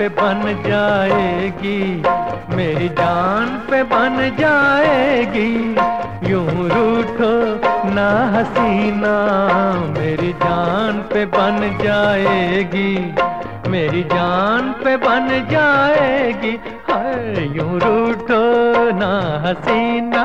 बन जाएगी, मेरी जान पे बन जाएगी। यूं रूठो ना हसीना, मेरी जान पे बन जाएगी, मेरी जान पे बन जाएगी। हाय यूं रूठो ना हसीना।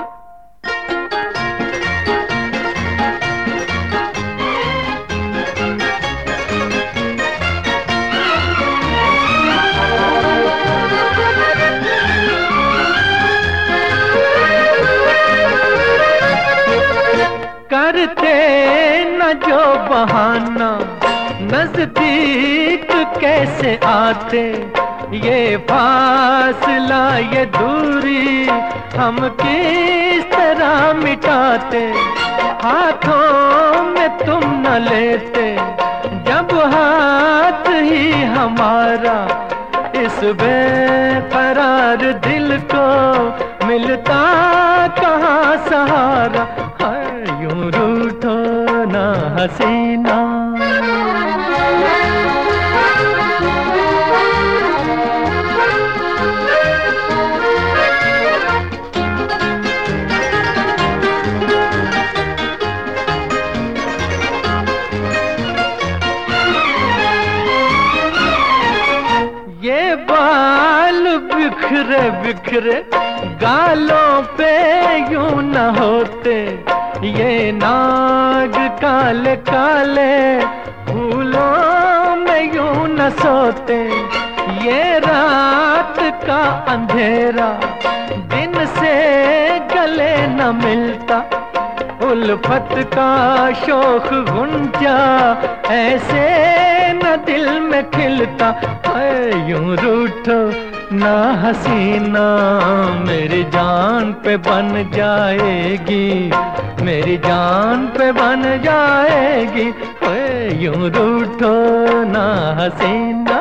करते न जो बहाना, नजदीक कैसे आते। ये फासला ये दूरी हम किस तरह मिटाते। हाथों में तुम न लेते जब हाथ ही हमारा, इस बेकरार दिल को मिलता कहाँ सहारा। यूं रूठो ना हसीना। ये बाल बिखरे बिखरे गालों पे यूं न होते। ये नाग काले काले फूलों में यूं न सोते। ये रात का अंधेरा दिन से गले न मिलता। उल्फत का शोख गुंजा ऐसे न दिल में खिलता। यूं रूठो ना हसीना, मेरी जान पे बन जाएगी, मेरी जान पे बन जाएगी। यूं रूठो ना हसीना।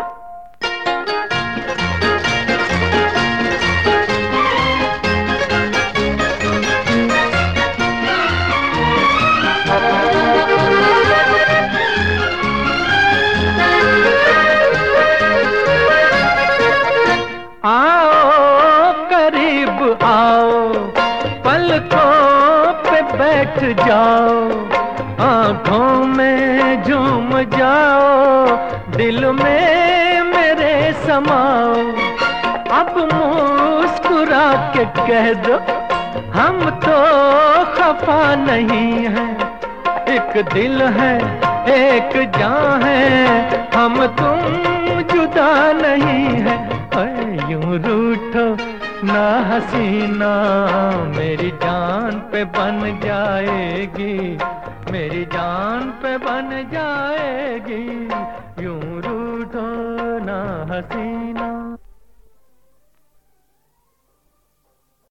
आओ करीब आओ, पलकों पे बैठ जाओ। आँखों में झूम जाओ, दिल में मेरे समाओ। अब मुस्कुरा के कह दो हम तो खफा नहीं हैं। एक दिल है एक जान है, हम तुम जुदा नहीं है। यूं रूठो ना हसीना, मेरी जान पे बन जाएगी, मेरी जान पे बन जाएगी। यूं रूठो ना हसीना।